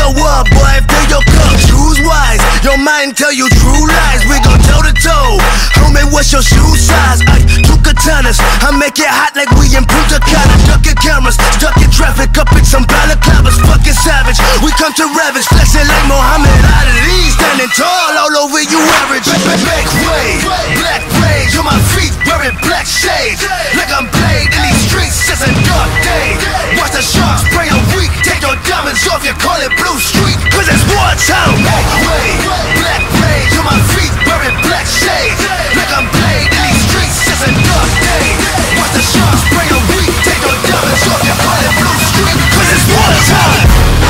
So what, boy, fill your cup, choose wise. Your mind tell you true lies. We gon' toe to toe. Homie, what's your shoe size? Two katanas, I make it hot like we in Punta Cana. Ducking cameras, stuck in traffic, up in some balaclavas. Fucking savage, we come to ravage. Flexing like Muhammad Ali, standing tall all over you average. Make way, black rage on my feet, wearing black shades. Like I'm played in these streets, it's a dark day. Watch the sharks spray a week. Take your diamonds off, you call it Blue Street, cause it's wartime. Make way, black rage on my feet, wearing black shades. Like I'm played in these streets, it's a dark day. Watch the sharks spray a week. Take your diamonds off, you call it Blue Street, cause it's wartime.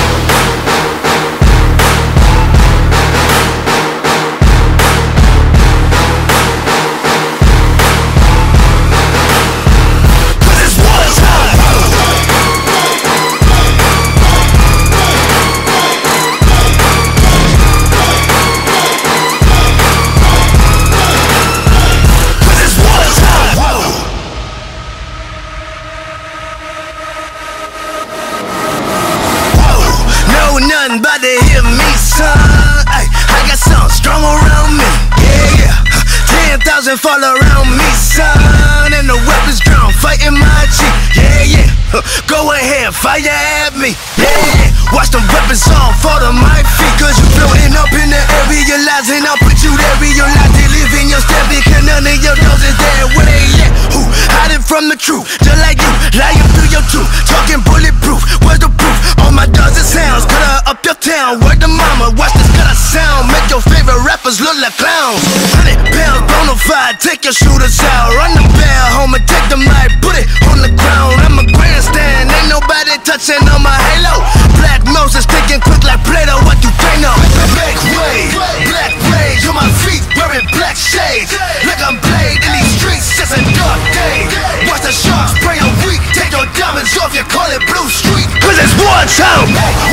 About to hear me, son. Ay, I got something strong around me. Yeah, yeah. 10,000 fall around me, son. And the weapons drawn, fighting my cheek. Yeah, yeah. Go ahead, fire at me. Yeah, yeah. Watch the weapons all fall to my feet. Cause you floating up in the air, realizing I'll put you there, realize they live in your step. Because none of your dogs is there. Where they at? Who? Hiding from the truth, just like you. Lying through your tooth, talking bulletproof. Where's the proof? All my dogs are sounds. Cut her up your town, word to mama. Watch this cut a sound. Make your favorite rappers look like clowns. 100 pounds, bonafide, take your shooters out. Run the bell home and take the mic, put it on the ground. I'm a grandstand, ain't nobody touching on my halo. Black Moses thinking quick like Plato, what you think of? Make way, black rage on my feet, wearing black shades. Like I'm played in these streets, it's a dark day. Watch the sharks spray a week, take your diamonds off, you call it Blue Street, cause it's wartime.